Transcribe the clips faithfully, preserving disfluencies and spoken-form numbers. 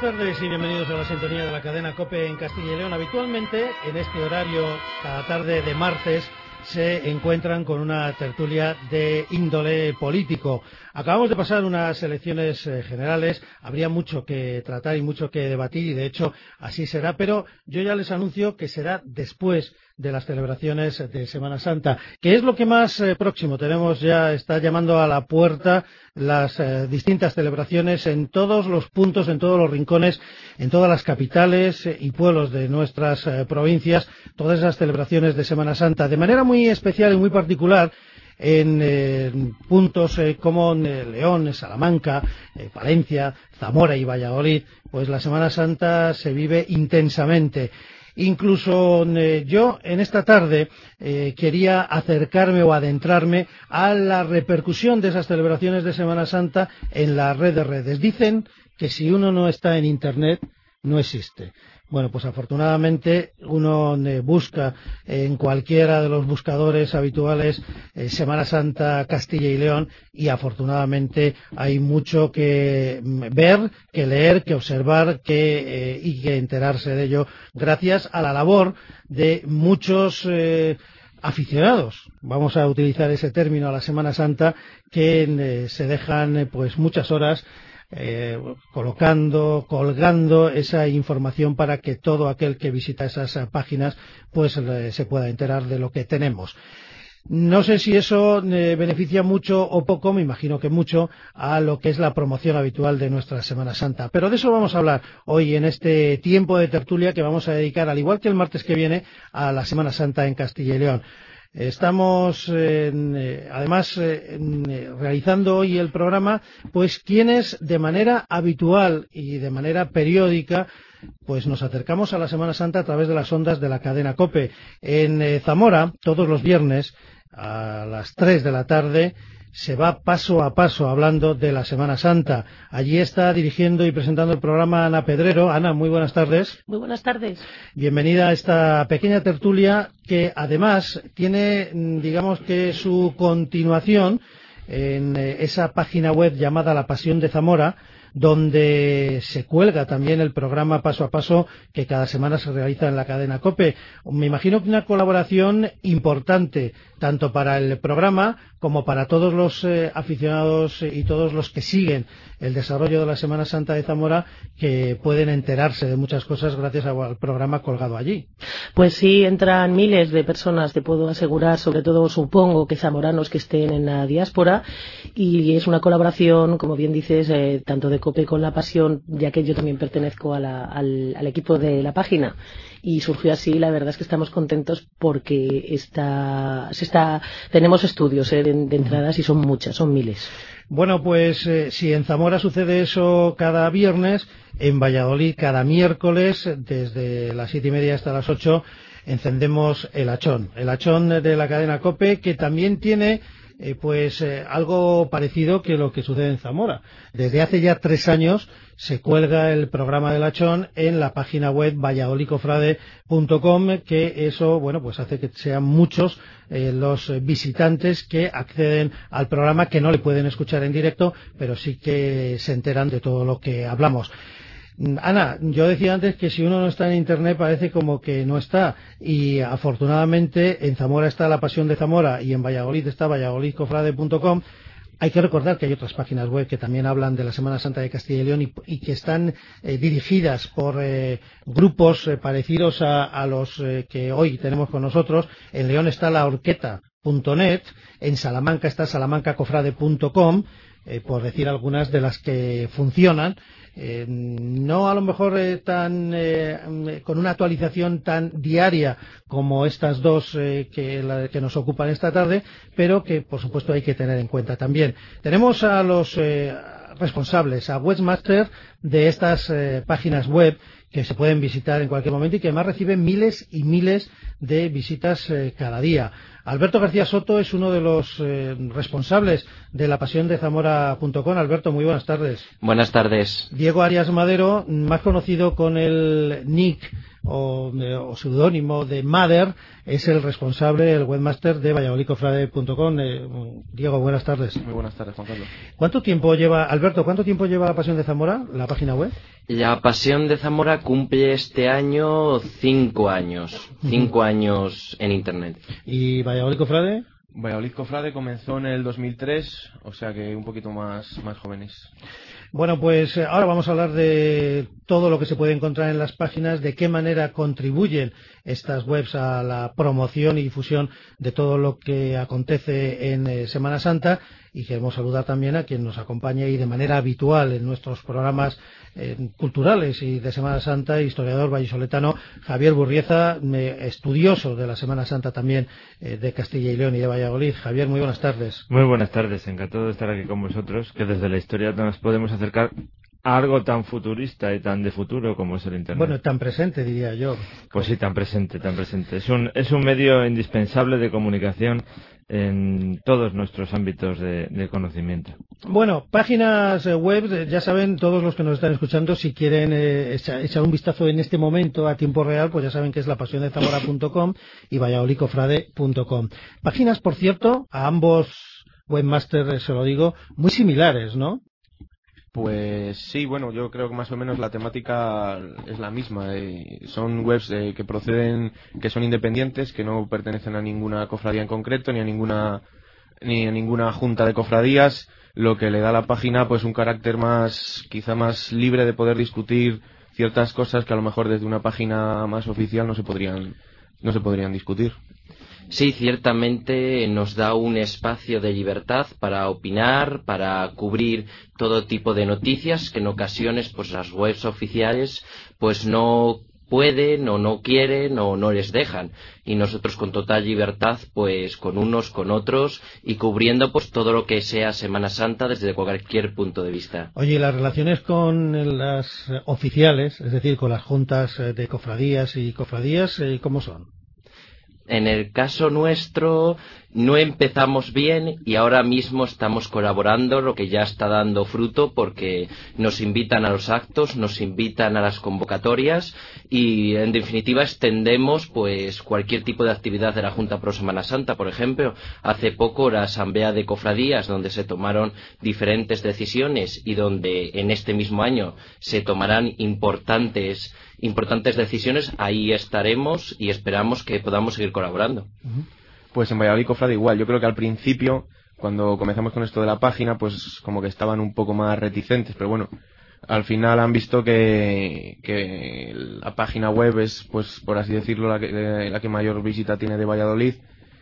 tardes y bienvenidos a la sintonía de la cadena COPE en Castilla y León. Habitualmente, en este horario, cada tarde de martes, se encuentran con una tertulia de índole político. Acabamos de pasar unas elecciones eh, generales, habría mucho que tratar y mucho que debatir, y de hecho así será, pero yo ya les anuncio que será después de las celebraciones de Semana Santa, que es lo que más eh, próximo tenemos. Ya está llamando a la puerta las eh, distintas celebraciones en todos los puntos, en todos los rincones, en todas las capitales eh, y pueblos de nuestras eh, provincias, todas esas celebraciones de Semana Santa, de manera muy especial y muy particular en eh, puntos eh, como eh, León, Salamanca, eh, Palencia, Zamora y Valladolid. Pues la Semana Santa se vive intensamente. Incluso eh, yo en esta tarde eh, quería acercarme o adentrarme a la repercusión de esas celebraciones de Semana Santa en la red de redes. Dicen que si uno no está en Internet, no existe. Bueno, pues afortunadamente uno eh, busca en cualquiera de los buscadores habituales eh, Semana Santa Castilla y León, y afortunadamente hay mucho que ver, que leer, que observar que, eh, y que enterarse de ello gracias a la labor de muchos eh, aficionados, vamos a utilizar ese término, a la Semana Santa, que eh, se dejan eh, pues muchas horas Eh, colocando, colgando esa información para que todo aquel que visita esas eh, páginas pues eh, se pueda enterar de lo que tenemos. No sé si eso eh, beneficia mucho o poco, me imagino que mucho, a lo que es la promoción habitual de nuestra Semana Santa. Pero de eso vamos a hablar hoy en este tiempo de tertulia que vamos a dedicar, al igual que el martes que viene, a la Semana Santa en Castilla y León. Estamos, eh, además, eh, realizando hoy el programa, pues quienes de manera habitual y de manera periódica pues nos acercamos a la Semana Santa a través de las ondas de la cadena COPE. En eh, Zamora, todos los viernes, a las tres de la tarde, se va paso a paso hablando de la Semana Santa. Allí está dirigiendo y presentando el programa Ana Pedrero. Ana, muy buenas tardes. Muy buenas tardes. Bienvenida a esta pequeña tertulia que además tiene, digamos que su continuación en esa página web llamada La Pasión de Zamora, donde se cuelga también el programa Paso a Paso que cada semana se realiza en la cadena COPE. Me imagino que una colaboración importante tanto para el programa como para todos los eh, aficionados y todos los que siguen el desarrollo de la Semana Santa de Zamora, que pueden enterarse de muchas cosas gracias al programa colgado allí. Pues sí, entran miles de personas, te puedo asegurar, sobre todo supongo que zamoranos que estén en la diáspora, y es una colaboración, como bien dices, eh, tanto de COPE con La Pasión, ya que yo también pertenezco a la, al, al equipo de la página, y surgió así. La verdad es que estamos contentos porque está, se está, tenemos estudios eh, de, de entradas y son muchas, son miles. Bueno, pues eh, si en Zamora sucede eso cada viernes, en Valladolid cada miércoles, desde las siete y media hasta las ocho, encendemos el hachón, el hachón de la cadena COPE, que también tiene Eh, pues eh, algo parecido que lo que sucede en Zamora. Desde hace ya tres años se cuelga el programa del hachón en la página web valladolid cofrade punto com, que eso, bueno, pues hace que sean muchos eh, los visitantes que acceden al programa, que no le pueden escuchar en directo, pero sí que se enteran de todo lo que hablamos. Ana, yo decía antes que si uno no está en Internet parece como que no está, y afortunadamente en Zamora está La Pasión de Zamora y en Valladolid está valladolid cofrade punto com. Hay que recordar que hay otras páginas web que también hablan de la Semana Santa de Castilla y León y, y que están eh, dirigidas por eh, grupos eh, parecidos a, a los eh, que hoy tenemos con nosotros. En León está la horqueta punto net, en Salamanca está salamanca cofrade punto com, eh, por decir algunas de las que funcionan. Eh, no a lo mejor eh, tan eh, con una actualización tan diaria como estas dos eh, que, la, que nos ocupan esta tarde, pero que por supuesto hay que tener en cuenta también. Tenemos a los eh, responsables, a webmaster de estas eh, páginas web, que se pueden visitar en cualquier momento y que además reciben miles y miles de visitas eh, cada día. Alberto García Soto es uno de los eh, responsables de la pasión de zamora punto com. Alberto, muy buenas tardes. Buenas tardes. Diego Arias Madero, más conocido con el nick o, o seudónimo de Mader, es el responsable, el webmaster de valladolid cofrade punto com. Eh, Diego, buenas tardes. Muy buenas tardes, Juan Carlos. ¿Cuánto tiempo lleva, Alberto, cuánto tiempo lleva La Pasión de Zamora, la página web? La Pasión de Zamora cumple este año cinco años, cinco uh-huh. años en Internet. ¿Y Valladolid Cofrade? Valladolid Cofrade comenzó en el dos mil tres, o sea que un poquito más, más jóvenes. Bueno, pues ahora vamos a hablar de todo lo que se puede encontrar en las páginas, de qué manera contribuyen estas webs a la promoción y difusión de todo lo que acontece en eh, Semana Santa, y queremos saludar también a quien nos acompaña y de manera habitual en nuestros programas eh, culturales y de Semana Santa, historiador vallisoletano Javier Burrieza, eh, estudioso de la Semana Santa también eh, de Castilla y León y de Valladolid. Javier, muy buenas tardes. Muy buenas tardes, encantado de estar aquí con vosotros, que desde la historia nos podemos acercar a algo tan futurista y tan de futuro como es el Internet. Bueno, tan presente, diría yo. Pues sí, tan presente, tan presente. Es un, es un medio indispensable de comunicación en todos nuestros ámbitos de, de conocimiento. Bueno, páginas web, ya saben todos los que nos están escuchando, si quieren eh, echar, echar un vistazo en este momento a tiempo real, pues ya saben que es la pasión de zamora punto com y valladolid cofrade punto com. Páginas, por cierto, a ambos webmasters, se lo digo, muy similares, ¿no? Pues sí, bueno, yo creo que más o menos la temática es la misma. Eh, son webs eh, que proceden, que son independientes, que no pertenecen a ninguna cofradía en concreto, ni a ninguna ni a ninguna junta de cofradías, lo que le da a la página pues un carácter más, quizá más libre de poder discutir ciertas cosas que a lo mejor desde una página más oficial no se podrían no se podrían discutir. Sí, ciertamente nos da un espacio de libertad para opinar, para cubrir todo tipo de noticias que en ocasiones pues las webs oficiales pues no pueden o no quieren o no les dejan, y nosotros con total libertad pues con unos, con otros, y cubriendo pues todo lo que sea Semana Santa desde cualquier punto de vista. Oye, las relaciones con las oficiales, es decir, con las juntas de cofradías y cofradías, ¿cómo son? En el caso nuestro no empezamos bien y ahora mismo estamos colaborando, lo que ya está dando fruto, porque nos invitan a los actos, nos invitan a las convocatorias y en definitiva extendemos pues cualquier tipo de actividad de la Junta Pro Semana Santa. Por ejemplo, hace poco la Asamblea de Cofradías, donde se tomaron diferentes decisiones y donde en este mismo año se tomarán importantes importantes decisiones, ahí estaremos y esperamos que podamos seguir colaborando. Pues en Valladolid Cofrade igual. Yo creo que al principio, cuando comenzamos con esto de la página, pues como que estaban un poco más reticentes, pero bueno, al final han visto que, que la página web es, pues por así decirlo, la que, la que mayor visita tiene de Valladolid,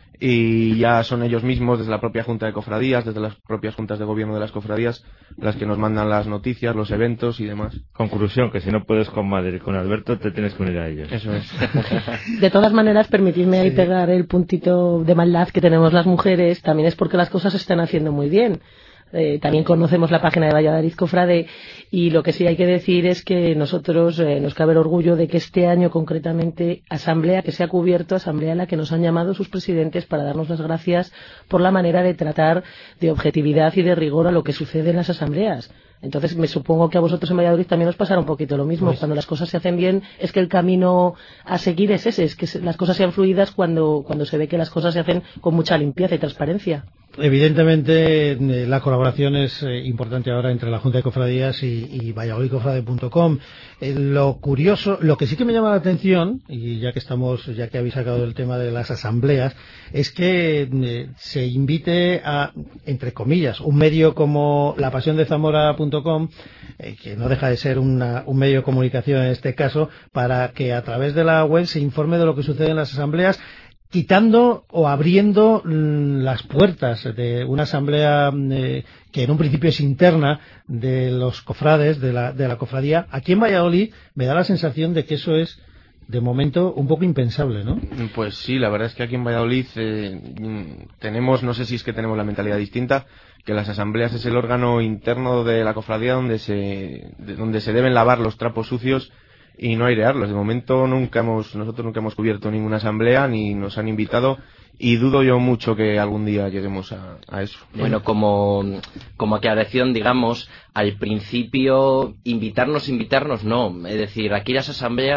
y ya son ellos mismos, desde la propia Junta de Cofradías, desde las propias juntas de gobierno de las cofradías, las que nos mandan las noticias, los eventos y demás. Conclusión, que si no puedes con Madrid y con Alberto, te tienes que unir a ellos. Eso es. De todas maneras, permitidme ahí sí. pegar el puntito de maldad que tenemos las mujeres, también es porque las cosas se están haciendo muy bien. Eh, también conocemos la página de Valladolid Cofrade, y lo que sí hay que decir es que nosotros eh, nos cabe el orgullo de que este año concretamente asamblea que se ha cubierto, asamblea a la que nos han llamado sus presidentes para darnos las gracias por la manera de tratar de objetividad y de rigor a lo que sucede en las asambleas. Entonces me supongo que a vosotros en Valladolid también os pasará un poquito lo mismo. Pues, cuando las cosas se hacen bien, es que el camino a seguir es ese, es que las cosas sean fluidas cuando, cuando se ve que las cosas se hacen con mucha limpieza y transparencia. Evidentemente la colaboración es eh, importante ahora entre la Junta de Cofradías y, y valladolid cofrade punto com. Eh, lo curioso, lo que sí que me llama la atención, y ya que estamos, ya que habéis sacado el tema de las asambleas, es que eh, se invite a, entre comillas, un medio como la pasión de zamora punto com, eh, que no deja de ser una, un medio de comunicación en este caso, para que a través de la web se informe de lo que sucede en las asambleas, quitando o abriendo mmm, las puertas de una asamblea eh, que en un principio es interna de los cofrades, de la, de la cofradía. Aquí en Valladolid me da la sensación de que eso es, de momento, un poco impensable, ¿no? Pues sí, la verdad es que aquí en Valladolid eh, tenemos, no sé si es que tenemos la mentalidad distinta, que las asambleas es el órgano interno de la cofradía donde se, de, donde se deben lavar los trapos sucios y no airearlos. De momento nunca hemos, nosotros nunca hemos cubierto ninguna asamblea ni nos han invitado, y dudo yo mucho que algún día lleguemos a, a eso. Bueno, como, como aclaración, digamos, al principio invitarnos, invitarnos no, es decir, aquí las asambleas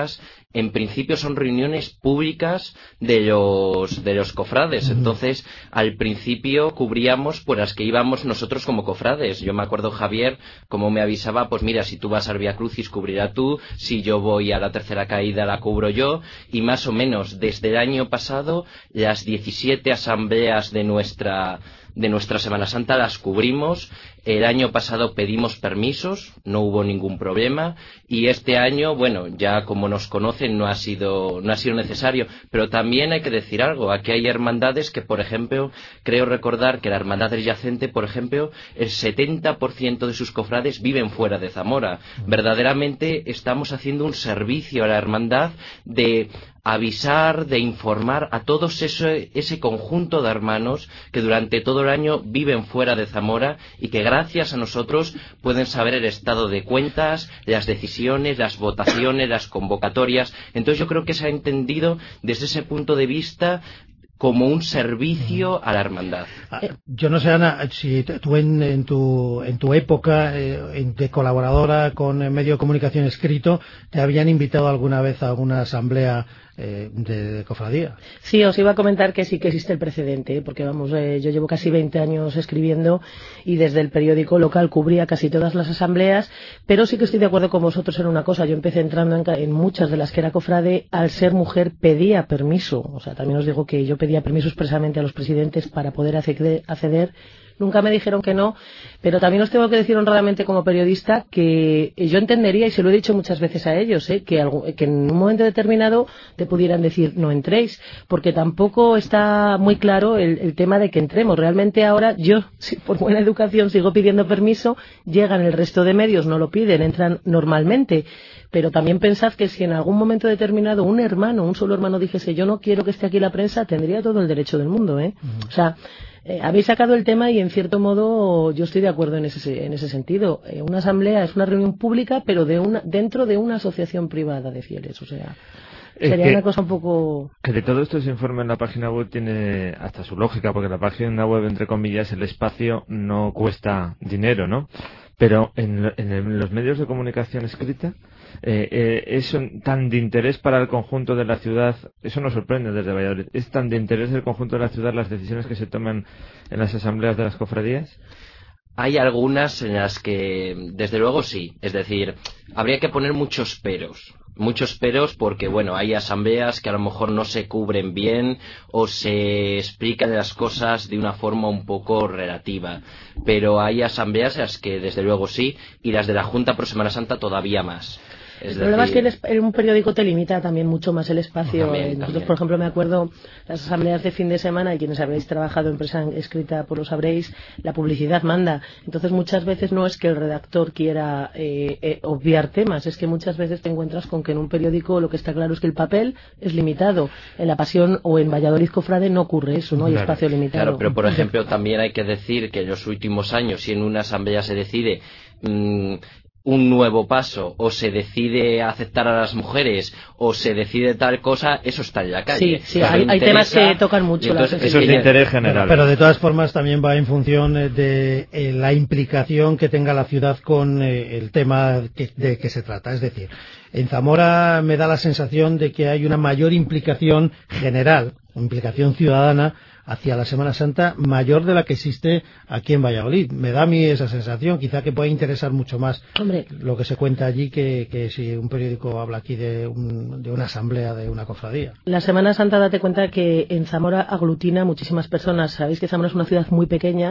en principio son reuniones públicas de los de los cofrades. Entonces, al principio cubríamos pues las que íbamos nosotros como cofrades. Yo me acuerdo, Javier, como me avisaba, pues mira, si tú vas al Vía Crucis, cubrirá tú, si yo voy a la tercera caída, la cubro yo, y más o menos desde el año pasado las diecisiete asambleas de nuestra de nuestra Semana Santa las cubrimos. El año pasado pedimos permisos, no hubo ningún problema, y este año, bueno, ya como nos conocen no ha sido no ha sido necesario, pero también hay que decir algo. Aquí hay hermandades que, por ejemplo, creo recordar que la Hermandad del Yacente, por ejemplo, el setenta por ciento de sus cofrades viven fuera de Zamora. Verdaderamente estamos haciendo un servicio a la hermandad de avisar, de informar a todos ese, ese conjunto de hermanos que durante todo el año viven fuera de Zamora y que gracias a nosotros pueden saber el estado de cuentas, las decisiones, las votaciones, las convocatorias. Entonces yo creo que se ha entendido desde ese punto de vista como un servicio a la hermandad. Yo no sé, Ana, si tú en, en, tu, en tu época eh, de colaboradora con el medio de comunicación escrito, ¿te habían invitado alguna vez a alguna asamblea eh, de, de cofradía? Sí, os iba a comentar que sí que existe el precedente, porque vamos, eh, yo llevo casi veinte años escribiendo y desde el periódico local cubría casi todas las asambleas, pero sí que estoy de acuerdo con vosotros en una cosa. Yo empecé entrando en, en muchas de las que era cofrade, al ser mujer pedía permiso. O sea, también os digo que yo pedía permiso expresamente a los presidentes para poder acceder, acceder. Nunca me dijeron que no, pero también os tengo que decir honradamente como periodista que yo entendería, y se lo he dicho muchas veces a ellos, ¿eh? que, algo, que en un momento determinado te pudieran decir no entréis, porque tampoco está muy claro el, el tema de que entremos. Realmente ahora yo, si por buena educación, sigo pidiendo permiso, llegan el resto de medios, no lo piden, entran normalmente. Pero también pensad que si en algún momento determinado un hermano, un solo hermano dijese yo no quiero que esté aquí la prensa, tendría todo el derecho del mundo, ¿eh? Uh-huh. O sea, eh, habéis sacado el tema y en cierto modo yo estoy de acuerdo en ese, en ese sentido. Eh, una asamblea es una reunión pública, pero de una, dentro de una asociación privada de fieles, o sea... Sería que, una cosa un poco... Que de todo esto ese informe en la página web tiene hasta su lógica, porque la página web, entre comillas, el espacio no cuesta dinero, ¿no? Pero en, en los medios de comunicación escrita, eh, eh, es tan de interés para el conjunto de la ciudad, eso nos sorprende desde Valladolid, es tan de interés del conjunto de la ciudad las decisiones que se toman en las asambleas de las cofradías. Hay algunas en las que, desde luego sí, es decir, habría que poner muchos peros. Muchos peros porque, bueno, hay asambleas que a lo mejor no se cubren bien o se explican las cosas de una forma un poco relativa. Pero hay asambleas en las que, desde luego, sí, y las de la Junta por Semana Santa todavía más. Es el problema decir... es que en un periódico te limita también mucho más el espacio. También, Nosotros, también. por ejemplo, me acuerdo las asambleas de fin de semana, y quienes habéis trabajado en prensa escrita pues lo sabréis, la publicidad manda. Entonces muchas veces no es que el redactor quiera eh, eh, obviar temas, es que muchas veces te encuentras con que en un periódico lo que está claro es que el papel es limitado. En La Pasión o en Valladolid Cofrade no ocurre eso, no hay claro, espacio limitado. Claro, pero por ejemplo también hay que decir que en los últimos años, si en una asamblea se decide... Mmm, un nuevo paso, o se decide aceptar a las mujeres, o se decide tal cosa, eso está en la calle. Sí, sí, hay, hay temas que tocan mucho. Entonces, eso es de interés general. Pero de todas formas también va en función de eh, la implicación que tenga la ciudad con eh, el tema que, de que se trata. Es decir, en Zamora me da la sensación de que hay una mayor implicación general, implicación ciudadana, hacia la Semana Santa mayor de la que existe aquí en Valladolid. Me da a mí esa sensación, quizá que pueda interesar mucho más Hombre. lo que se cuenta allí que, que si un periódico habla aquí de, un, de una asamblea, de una cofradía. La Semana Santa, date cuenta que en Zamora aglutina muchísimas personas. Sabéis que Zamora es una ciudad muy pequeña.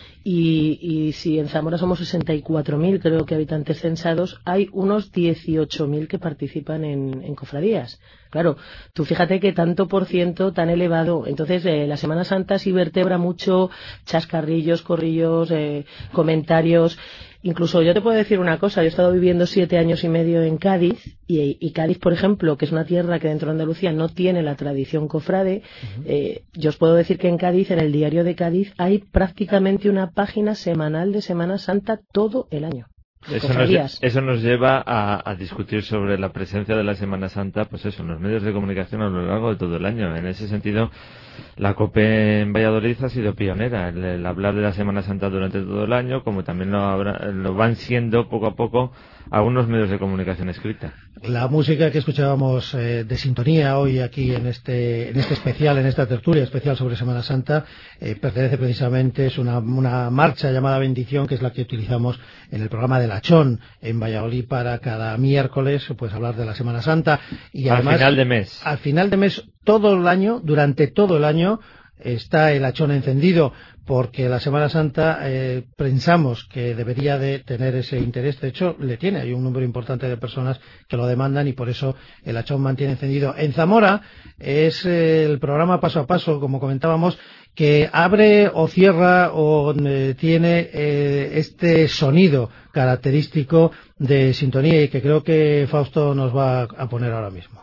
Y, y si en Zamora somos sesenta y cuatro mil, creo que habitantes censados, hay unos dieciocho mil que participan en, en cofradías. Claro, tú fíjate que tanto por ciento tan elevado. Entonces, eh, la Semana Santa sí vertebra mucho chascarrillos, corrillos, eh, comentarios. Incluso yo te puedo decir una cosa, yo he estado viviendo siete años y medio en Cádiz, y, y Cádiz, por ejemplo, que es una tierra que dentro de Andalucía no tiene la tradición cofrade, uh-huh. eh, yo os puedo decir que en Cádiz, en el diario de Cádiz, hay prácticamente una página semanal de Semana Santa todo el año. Eso nos, eso nos lleva a, a discutir sobre la presencia de la Semana Santa, pues eso, en los medios de comunicación a lo largo de todo el año. En ese sentido, la COPE en Valladolid ha sido pionera, el, el hablar de la Semana Santa durante todo el año, como también lo, habrá, lo van siendo poco a poco algunos medios de comunicación escrita. La música que escuchábamos eh, de sintonía hoy aquí en este en este especial, en esta tertulia especial sobre Semana Santa, eh, pertenece precisamente, es una, una marcha llamada Bendición, que es la que utilizamos en el programa de Lachón en Valladolid para cada miércoles pues hablar de la Semana Santa. Y además, al final de mes. Al final de mes, todo el año, durante todo el año, está el Lachón encendido, porque la Semana Santa eh, pensamos que debería de tener ese interés. De hecho, le tiene. Hay un número importante de personas que lo demandan y por eso el Lachón mantiene encendido. En Zamora es eh, el programa Paso a Paso, como comentábamos, que abre o cierra o eh, tiene eh, este sonido característico de sintonía y que creo que Fausto nos va a poner ahora mismo.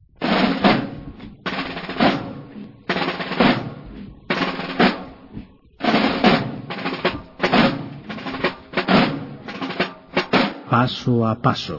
Paso a paso.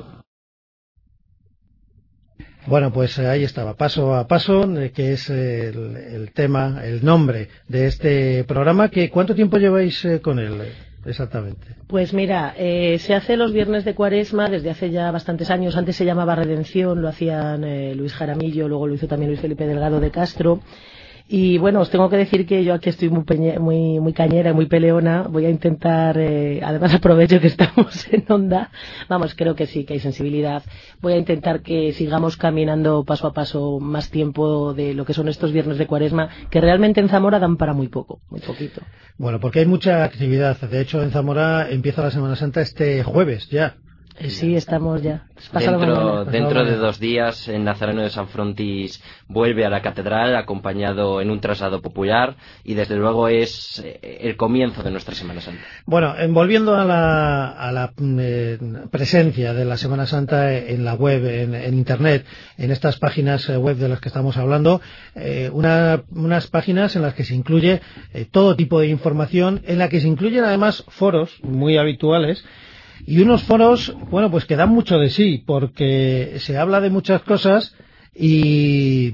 Bueno, pues ahí estaba, Paso a Paso, que es el, el tema, el nombre de este programa. Que ¿cuánto tiempo lleváis eh, con él exactamente? Pues mira, eh, se hace los viernes de Cuaresma desde hace ya bastantes años. Antes se llamaba Redención, lo hacían eh, Luis Jaramillo, luego lo hizo también Luis Felipe Delgado de Castro. Y bueno, os tengo que decir que yo aquí estoy muy peñe, muy, muy cañera y muy peleona. Voy a intentar, eh, además aprovecho que estamos en onda. Vamos, creo que sí, que hay sensibilidad. Voy a intentar que sigamos caminando paso a paso más tiempo de lo que son estos viernes de Cuaresma, que realmente en Zamora dan para muy poco, muy poquito. Bueno, porque hay mucha actividad. De hecho, en Zamora empieza la Semana Santa este jueves ya. Eh, sí, estamos ya. Dentro, dentro de dos días, el Nazareno de San Frontis vuelve a la catedral, acompañado en un traslado popular, y desde luego es el comienzo de nuestra Semana Santa. Bueno, volviendo a la, a la eh, presencia de la Semana Santa en la web, en, en Internet, en estas páginas web de las que estamos hablando, eh, una, unas páginas en las que se incluye eh, todo tipo de información, en la que se incluyen además foros muy habituales. Y unos foros, bueno, pues que dan mucho de sí, porque se habla de muchas cosas y,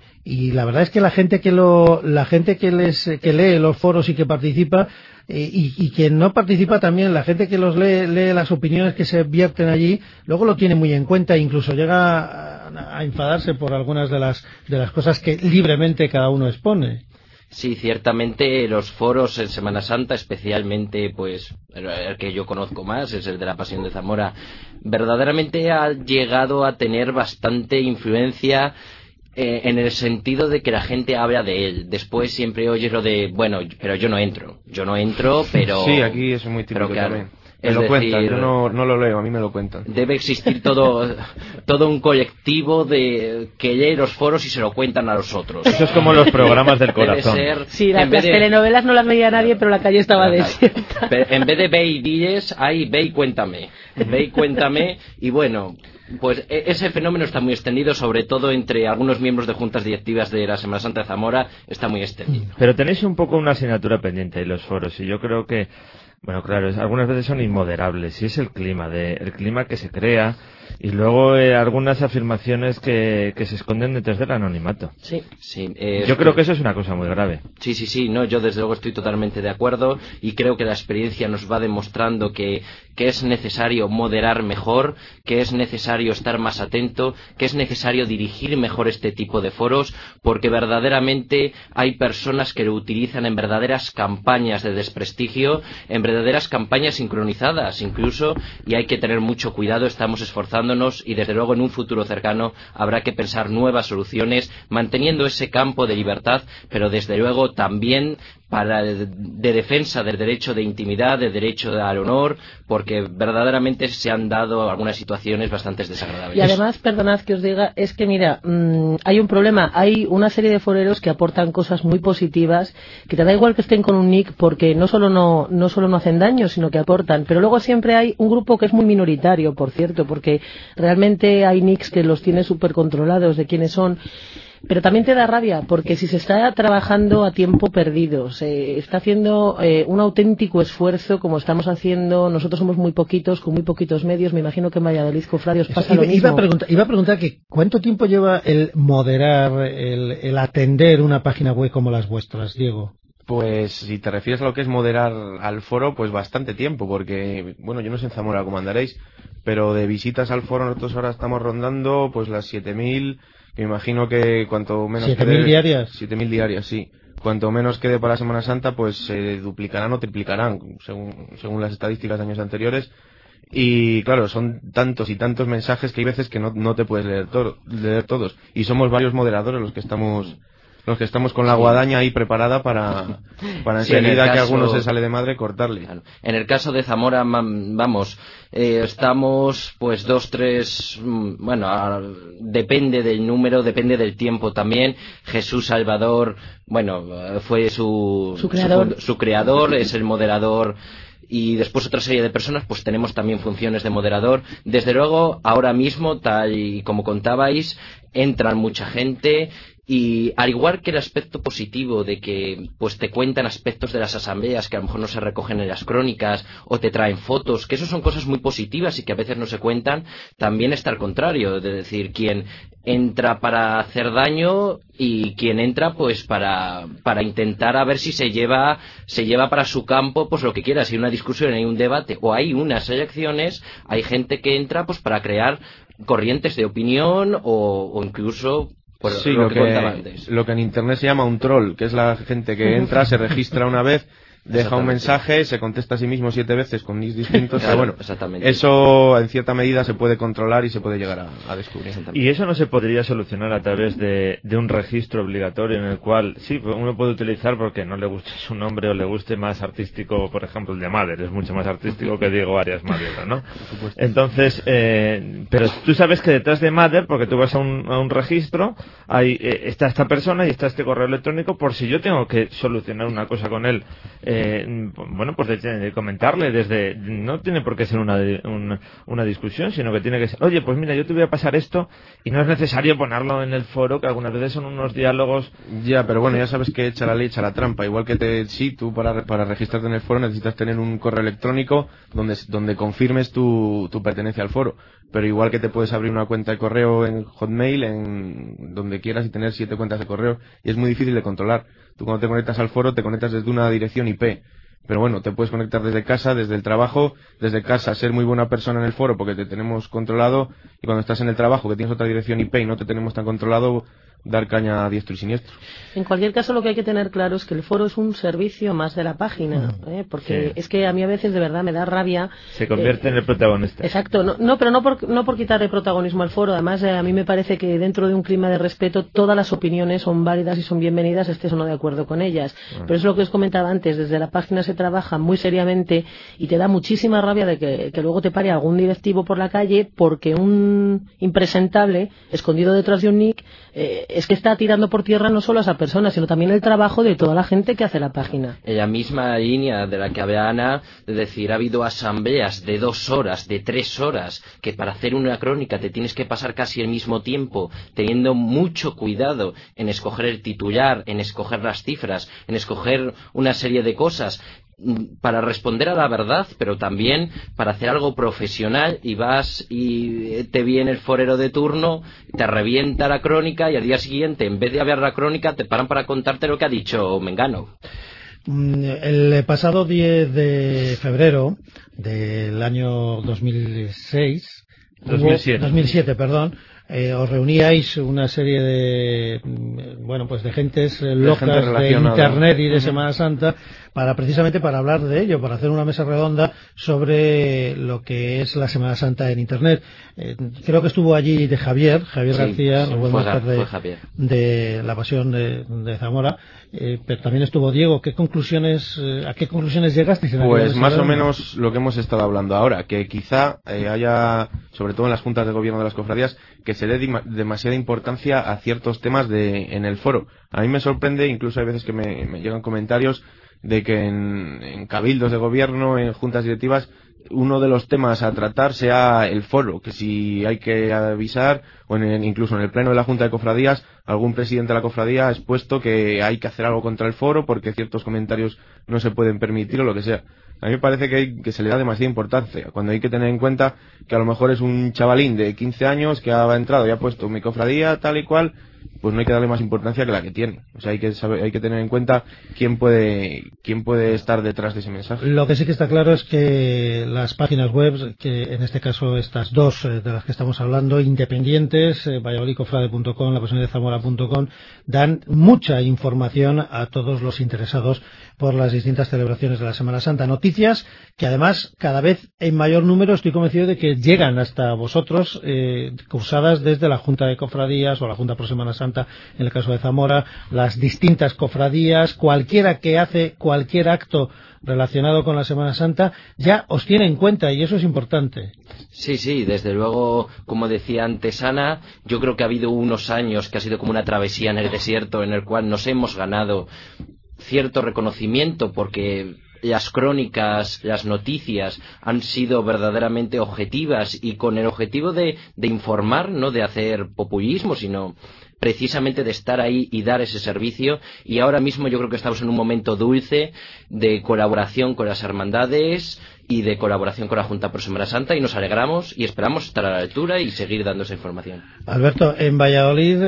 y la verdad es que la gente que lo, la gente que les, que lee los foros y que participa, y, y quien no participa también, la gente que los lee, lee las opiniones que se vierten allí, luego lo tiene muy en cuenta, incluso llega a, a enfadarse por algunas de las, de las cosas que libremente cada uno expone. Sí, ciertamente los foros en Semana Santa, especialmente pues el, el que yo conozco más, es el de la Pasión de Zamora, verdaderamente ha llegado a tener bastante influencia eh, en el sentido de que la gente habla de él. Después siempre oyes lo de, bueno, pero yo no entro, yo no entro, pero... Sí, aquí es muy típico claro, también. Me lo decir, cuentan, yo no, no lo leo, a mí me lo cuentan. Debe existir todo todo un colectivo de que lee los foros y se lo cuentan a los otros. Eso es como los programas del corazón. Debe ser, sí, la, las de... telenovelas no las veía nadie, pero la calle estaba desierta. En vez de ve y diles, hay ve y cuéntame. Ve y cuéntame, y bueno... Pues ese fenómeno está muy extendido, sobre todo entre algunos miembros de juntas directivas de la Semana Santa de Zamora, está muy extendido. Pero tenéis un poco una asignatura pendiente en los foros, y yo creo que, bueno, claro, algunas veces son inmoderables, y es el clima, de, el clima que se crea, y luego eh, algunas afirmaciones que, que se esconden detrás del anonimato. Sí, sí. Eh, yo creo que eso es una cosa muy grave. Sí, sí, sí, no, yo desde luego estoy totalmente de acuerdo, y creo que la experiencia nos va demostrando que, que es necesario moderar mejor, que es necesario estar más atento, que es necesario dirigir mejor este tipo de foros, porque verdaderamente hay personas que lo utilizan en verdaderas campañas de desprestigio, en verdaderas campañas sincronizadas incluso, y hay que tener mucho cuidado. Estamos esforzándonos y desde luego en un futuro cercano habrá que pensar nuevas soluciones, manteniendo ese campo de libertad, pero desde luego también para de defensa del derecho de intimidad, del derecho al honor, porque verdaderamente se han dado algunas situaciones bastante desagradables. Y además, perdonad que os diga, es que mira, mmm, hay un problema, hay una serie de foreros que aportan cosas muy positivas, que te da igual que estén con un nick, porque no solo no, no solo no hacen daño, sino que aportan, pero luego siempre hay un grupo que es muy minoritario, por cierto, porque realmente hay nicks que los tiene súper controlados de quiénes son. Pero también te da rabia, porque si se está trabajando a tiempo perdido, se está haciendo eh, un auténtico esfuerzo, como estamos haciendo, nosotros somos muy poquitos, con muy poquitos medios, me imagino que en Valladolid Cofradios pasa iba, lo mismo. Iba a, preguntar, iba a preguntar que ¿cuánto tiempo lleva el moderar, el, el atender una página web como las vuestras, Diego? Pues si te refieres a lo que es moderar al foro, pues bastante tiempo, porque, bueno, yo no sé en Zamora cómo andaréis, pero de visitas al foro nosotros ahora estamos rondando pues las siete mil, que me imagino que cuanto menos ¿siete mil diarias? siete mil diarias, sí. Cuanto menos quede para la Semana Santa, pues se duplicarán o triplicarán, según, según las estadísticas de años anteriores. Y claro, son tantos y tantos mensajes que hay veces que no, no te puedes leer, to leer todos. Y somos varios moderadores los que estamos... los que estamos con la guadaña ahí preparada para, para enseguida sí, que alguno se sale de madre cortarle. Claro. En el caso de Zamora, vamos, eh, estamos pues dos, tres, bueno, a, depende del número, depende del tiempo también. Jesús Salvador, bueno, fue su, su creador, su, su creador, es el moderador. Y después otra serie de personas, pues tenemos también funciones de moderador. Desde luego, ahora mismo, tal y como contabais, entran mucha gente. Y al igual que el aspecto positivo de que pues te cuentan aspectos de las asambleas que a lo mejor no se recogen en las crónicas o te traen fotos, que eso son cosas muy positivas y que a veces no se cuentan, también está al contrario, de decir, quien entra para hacer daño y quien entra pues para para intentar a ver si se lleva se lleva para su campo pues lo que quiera, si hay una discusión, hay un debate o hay unas elecciones, hay gente que entra pues para crear corrientes de opinión o, o incluso Por sí, lo, lo, que que, lo que en internet se llama un troll, que es la gente que entra, se registra una vez, deja un mensaje, se contesta a sí mismo siete veces con nicks distintos, claro, pero bueno, eso en cierta medida se puede controlar y se puede llegar a, a descubrir. Y eso no se podría solucionar a través de, de un registro obligatorio en el cual, sí, uno puede utilizar porque no le guste su nombre o le guste más artístico, por ejemplo, el de Mader, es mucho más artístico que Diego Arias Madera, ¿no? Entonces, eh, pero tú sabes que detrás de Mader, porque tú vas a un, a un registro, hay, eh, está esta persona y está este correo electrónico, por si yo tengo que solucionar una cosa con él, eh, Eh, bueno, pues de, de comentarle desde, no tiene por qué ser una, una, una discusión, sino que tiene que ser, oye, pues mira, yo te voy a pasar esto y no es necesario ponerlo en el foro, que algunas veces son unos diálogos. Ya, pero bueno, ya sabes que echa la ley, echa la trampa, igual que te, sí, tú para, para registrarte en el foro necesitas tener un correo electrónico donde, donde confirmes tu, tu pertenencia al foro, pero igual que te puedes abrir una cuenta de correo en Hotmail, en donde quieras y tener siete cuentas de correo, y es muy difícil de controlar. Tú cuando te conectas al foro te conectas desde una dirección I P, pero bueno, te puedes conectar desde casa, desde el trabajo, desde casa, ser muy buena persona en el foro porque te tenemos controlado, y cuando estás en el trabajo que tienes otra dirección I P y no te tenemos tan controlado, dar caña a diestro y siniestro. En cualquier caso, lo que hay que tener claro es que el foro es un servicio más de la página, ¿eh? Porque sí. Es que a mí a veces de verdad me da rabia. Se convierte eh, en el protagonista. Exacto, no, no pero no por, no por quitarle protagonismo al foro. Además, eh, a mí me parece que dentro de un clima de respeto todas las opiniones son válidas y son bienvenidas, estés o no de acuerdo con ellas. Ah. Pero es lo que os comentaba antes, desde la página se trabaja muy seriamente y te da muchísima rabia de que, que luego te pare algún directivo por la calle porque un impresentable, escondido detrás de un nick, eh, es que está tirando por tierra no solo a esa persona, sino también el trabajo de toda la gente que hace la página. En la misma línea de la que habla Ana, de decir, ha habido asambleas de dos horas, de tres horas, que para hacer una crónica te tienes que pasar casi el mismo tiempo, teniendo mucho cuidado en escoger el titular, en escoger las cifras, en escoger una serie de cosas, para responder a la verdad, pero también para hacer algo profesional, y vas y te viene el forero de turno, te revienta la crónica y al día siguiente, en vez de hablar la crónica, te paran para contarte lo que ha dicho Mengano. El pasado diez de febrero del año dos mil seis, dos mil siete, dos mil siete, perdón, Eh, os reuníais una serie de bueno pues de gentes eh, locas de, gente de internet y de Semana Santa para precisamente para hablar de ello, para hacer una mesa redonda sobre lo que es la Semana Santa en internet. Eh, creo que estuvo allí de Javier, Javier sí, García, sí, el buen máster de, Javier. de La Pasión de, de Zamora, eh, pero también estuvo Diego. ¿Qué conclusiones, eh, a qué conclusiones llegasteis? En pues más o menos lo que hemos estado hablando ahora, que quizá eh, haya, sobre todo en las juntas de gobierno de las cofradías, que se dé demasiada importancia a ciertos temas de, en el foro. A mí me sorprende, incluso hay veces que me, me llegan comentarios de que en, en cabildos de gobierno, en juntas directivas, uno de los temas a tratar sea el foro, que si hay que avisar, o en el, incluso en el pleno de la Junta de Cofradías, algún presidente de la cofradía ha expuesto que hay que hacer algo contra el foro porque ciertos comentarios no se pueden permitir o lo que sea. A mí me parece que, hay, que se le da demasiada importancia, cuando hay que tener en cuenta que a lo mejor es un chavalín de quince años que ha entrado y ha puesto mi cofradía tal y cual, pues no hay que darle más importancia que la que tiene. O sea, hay que saber, hay que tener en cuenta quién puede quién puede estar detrás de ese mensaje. Lo que sí que está claro es que las páginas web, que en este caso estas dos eh, de las que estamos hablando, independientes, eh, valladolid cofrade punto com, la pasión de zamora punto com, dan mucha información a todos los interesados por las distintas celebraciones de la Semana Santa. Noticias que además cada vez en mayor número estoy convencido de que llegan hasta vosotros, eh, cursadas desde la Junta de Cofradías o la Junta Pro Semana Santa, en el caso de Zamora, las distintas cofradías, cualquiera que hace cualquier acto relacionado con la Semana Santa, ya os tiene en cuenta y eso es importante. Sí, sí, desde luego, como decía antes Ana, yo creo que ha habido unos años que ha sido como una travesía en el desierto en el cual nos hemos ganado cierto reconocimiento porque las crónicas, las noticias han sido verdaderamente objetivas y con el objetivo de, de informar, no de hacer populismo, sino precisamente de estar ahí y dar ese servicio. Y ahora mismo yo creo que estamos en un momento dulce de colaboración con las hermandades y de colaboración con la Junta Pro Semana Santa, y nos alegramos y esperamos estar a la altura y seguir dando esa información. Alberto, en Valladolid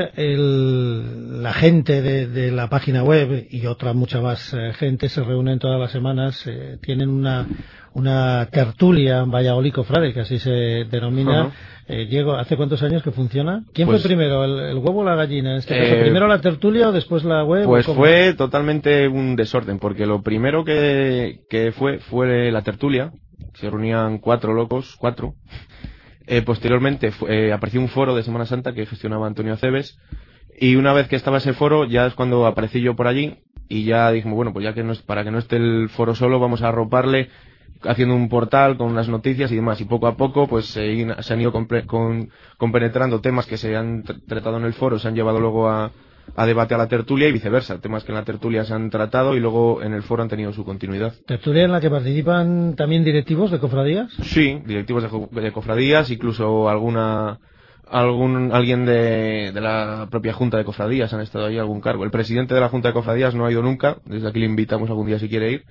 el, la gente de, de la página web y otra mucha más eh, gente se reúnen todas las semanas, eh, tienen una una tertulia Valladolid Cofrade, que así se denomina. Uh-huh. eh, Diego, ¿hace cuántos años que funciona? ¿Quién pues, fue primero, el, el huevo o la gallina en este eh, caso? ¿Primero la tertulia o después la web? Pues fue totalmente un desorden, porque lo primero que, que fue fue la tertulia. Se reunían cuatro locos, cuatro. Eh, posteriormente fue, eh, apareció un foro de Semana Santa que gestionaba Antonio Aceves, y una vez que estaba ese foro ya es cuando aparecí yo por allí y ya dijimos, bueno, pues ya que no es, para que no esté el foro solo, vamos a arroparle haciendo un portal con unas noticias y demás, y poco a poco pues se, se han ido comple- con, compenetrando temas que se han tr- tratado en el foro, se han llevado luego a, a debate a la tertulia y viceversa, temas que en la tertulia se han tratado y luego en el foro han tenido su continuidad. ¿Tertulia en la que participan también directivos de cofradías? Sí, directivos de, co- de cofradías, incluso alguna algún alguien de, de la propia Junta de Cofradías han estado ahí, algún cargo. El presidente de la Junta de Cofradías no ha ido nunca, desde aquí le invitamos algún día si quiere ir.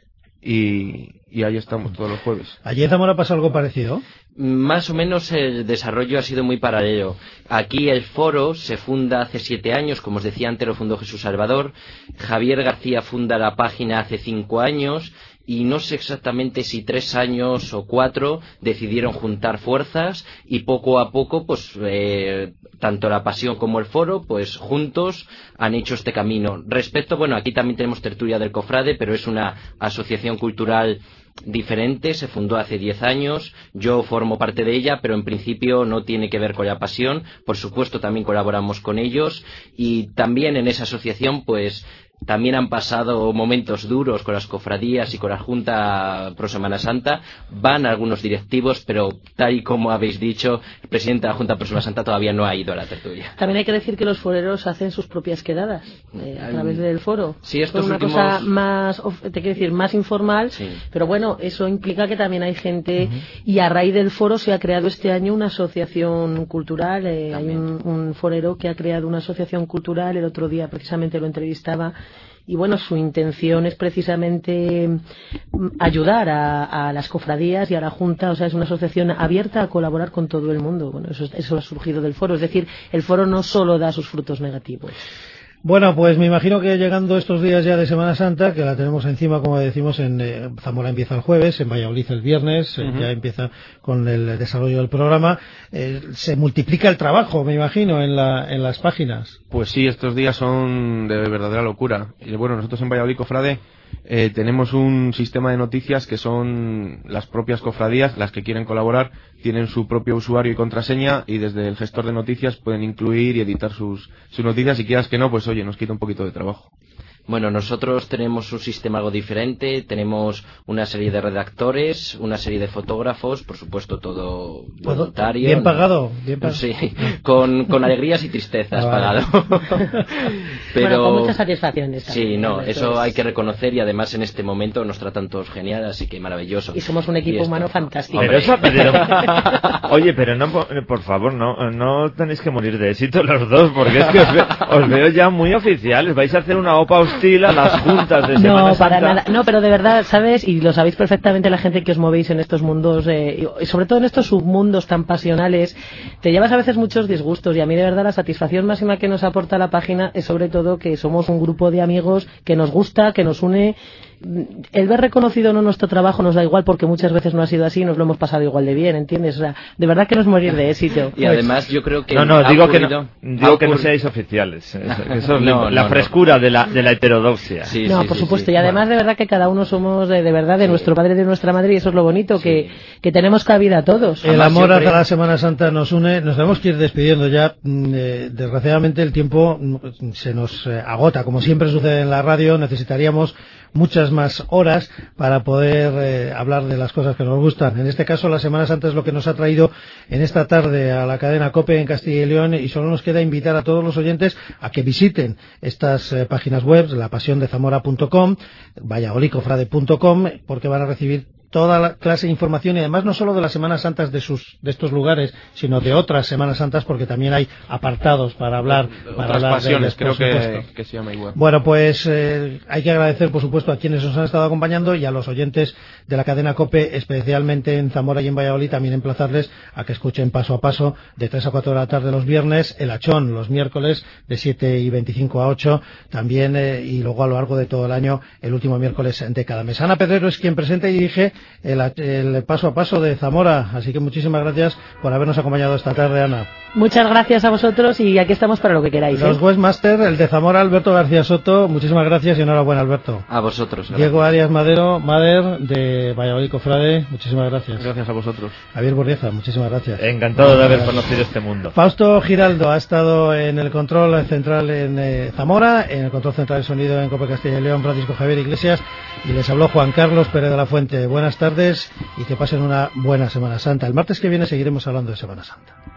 Y, y ahí estamos todos los jueves. ¿Allí en Zamora pasa algo parecido? Más o menos el desarrollo ha sido muy paralelo. Aquí el foro se funda hace siete años, como os decía antes, lo fundó Jesús Salvador. Javier García funda la página hace cinco años y no sé exactamente si tres años o cuatro decidieron juntar fuerzas y poco a poco, pues eh, tanto la Pasión como el foro, pues juntos han hecho este camino. Respecto, bueno, aquí también tenemos Tertulia del Cofrade, pero es una asociación cultural diferente, se fundó hace diez años, yo formo parte de ella, pero en principio no tiene que ver con la Pasión. Por supuesto también colaboramos con ellos y también en esa asociación pues también han pasado momentos duros con las cofradías y con la Junta Pro Semana Santa. Van algunos directivos, pero tal y como habéis dicho, el presidente de la Junta Pro Semana Santa todavía no ha ido a la tertulia. También hay que decir que los foreros hacen sus propias quedadas eh, a través del foro. Sí, esto es una últimos... cosa más, te quiero decir, más informal, sí. Pero bueno, eso implica que también hay gente, uh-huh. Y a raíz del foro se ha creado este año una asociación cultural. Eh, hay un, un forero que ha creado una asociación cultural, el otro día precisamente lo entrevistaba. Y bueno, su intención es precisamente ayudar a, a las cofradías y a la Junta, o sea, es una asociación abierta a colaborar con todo el mundo. Bueno, eso, eso ha surgido del foro, es decir, el foro no solo da sus frutos negativos. Bueno, pues me imagino que llegando estos días ya de Semana Santa, que la tenemos encima, como decimos, en eh, Zamora empieza el jueves, en Valladolid el viernes, eh, uh-huh. Ya empieza con el desarrollo del programa, eh, se multiplica el trabajo, me imagino, en, la, en las páginas. Pues sí, estos días son de verdadera locura. Y bueno, nosotros en Valladolid Cofrade eh, tenemos un sistema de noticias que son las propias cofradías, las que quieren colaborar, tienen su propio usuario y contraseña y desde el gestor de noticias pueden incluir y editar sus, sus noticias, y quieras que no, pues oye, nos quita un poquito de trabajo. Bueno, nosotros tenemos un sistema algo diferente, tenemos una serie de redactores, una serie de fotógrafos, por supuesto todo voluntario. Bien pagado, bien pagado. Sí, con, con alegrías y tristezas ah, pagado. Pero bueno, con muchas satisfacciones. Sí, no, eso hay que reconocer y además en este momento nos tratan todos genial, así que maravilloso. Y somos un equipo humano fantástico. Pero eso, pero, oye, pero no, por favor, no, no tenéis que morir de éxito los dos, porque es que os, ve, os veo ya muy oficiales, vais a hacer una OPA hostil a las juntas de Semana No, para Santa. nada. No, pero de verdad, ¿sabes? Y lo sabéis perfectamente la gente que os movéis en estos mundos, eh, y sobre todo en estos submundos tan pasionales, te llevas a veces muchos disgustos y a mí de verdad la satisfacción máxima que nos aporta la página es sobre todo que somos un grupo de amigos que nos gusta, que nos une. El ver reconocido o no nuestro trabajo nos da igual porque muchas veces no ha sido así y nos lo hemos pasado igual de bien, ¿entiendes? O sea, de verdad que no es morir de éxito. Y además yo creo que no, no, ha digo ocurrido, que no, digo que no seáis oficiales. Eso es no, la no, frescura no. de la de la heterodoxia. Sí, no, sí, por sí, supuesto. Sí. Y además de verdad que cada uno somos de, de verdad de sí. nuestro padre y de nuestra madre y eso es lo bonito, sí. que, que tenemos cabida a todos. El además, amor hasta la Semana Santa nos une. Nos tenemos que ir despidiendo ya. Eh, desgraciadamente el tiempo se nos eh, agota. Como siempre sucede en la radio, necesitaríamos muchas más horas para poder eh, hablar de las cosas que nos gustan. En este caso, la Semana Santa es lo que nos ha traído en esta tarde a la cadena COPE en Castilla y León y solo nos queda invitar a todos los oyentes a que visiten estas eh, páginas web, la pasión de zamora punto com, valladolidcofrade punto com, porque van a recibir toda la clase de información y además no solo de las Semanas Santas de sus de estos lugares, sino de otras Semanas Santas porque también hay apartados para hablar para otras hablar pasiones, de ellas, creo que, que se llama igual. Bueno, pues eh, hay que agradecer por supuesto a quienes nos han estado acompañando y a los oyentes de la cadena COPE, especialmente en Zamora y en Valladolid, también emplazarles a que escuchen Paso a Paso de tres a cuatro de la tarde los viernes, El Hachón los miércoles de siete y veinticinco a ocho, también eh, y luego a lo largo de todo el año el último miércoles de cada mes. Ana Pedrero es quien presenta y dirige El, el Paso a Paso de Zamora, así que muchísimas gracias por habernos acompañado esta tarde, Ana. Muchas gracias a vosotros y aquí estamos para lo que queráis. Los ¿eh? Webmaster, el de Zamora, Alberto García Soto, muchísimas gracias y enhorabuena, Alberto. A vosotros. Gracias. Diego Arias Madero, Mader, de Valladolid Cofrade, muchísimas gracias. Gracias a vosotros. Javier Borrieza, muchísimas gracias. Encantado de haber conocido este mundo. Fausto Giraldo ha estado en el control central en eh, Zamora, en el control central de sonido en COPE Castilla y León, Francisco Javier Iglesias, y les habló Juan Carlos Pérez de la Fuente. Buenas tardes y que pasen una buena Semana Santa. El martes que viene seguiremos hablando de Semana Santa.